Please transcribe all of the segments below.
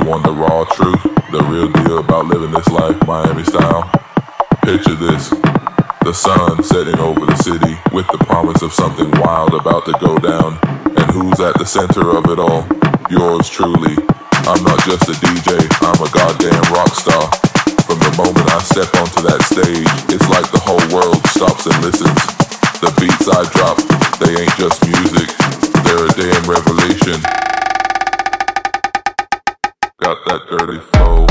want the raw truth, the real deal about living this life Miami style? Picture this, the sun setting over the city with the promise of something wild about to go down. And who's at the center of it all? Yours truly. I'm not just a DJ, I'm a goddamn rock star. From the moment I step onto that stage, it's like the whole world stops and listens. The beats I drop, they ain't just music, they're a damn revelation. Got that dirty flow.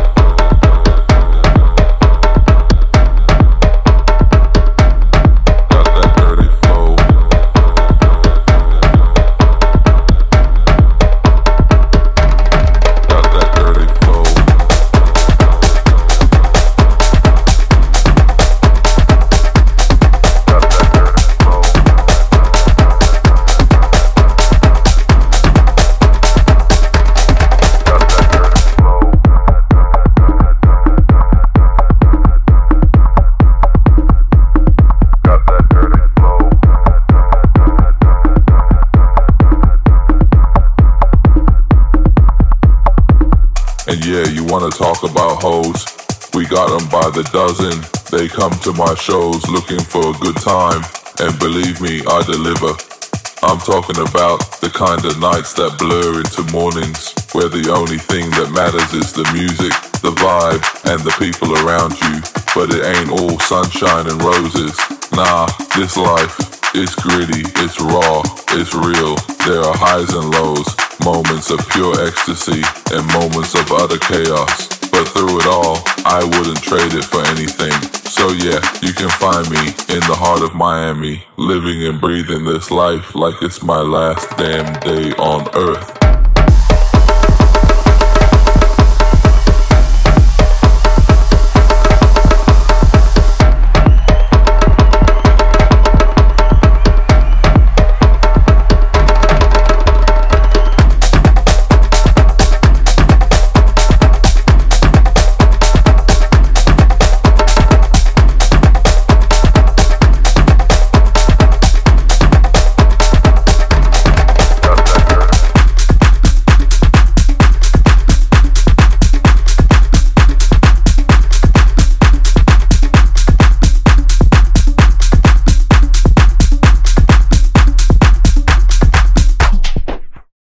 And yeah, you wanna talk about hoes? We got them by the dozen. They come to my shows looking for a good time. And believe me, I deliver. I'm talking about the kind of nights that blur into mornings, where the only thing that matters is the music, the vibe, and the people around you. But it ain't all sunshine and roses. Nah, this life, it's gritty, it's raw, it's real. There are highs and lows, moments of pure ecstasy and moments of utter chaos. But through it all, I wouldn't trade it for anything. So yeah, you can find me in the heart of Miami, living and breathing this life like it's my last damn day on earth.